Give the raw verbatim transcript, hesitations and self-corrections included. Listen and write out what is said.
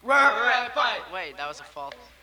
Rat, rat, fight. Wait, that was a fault.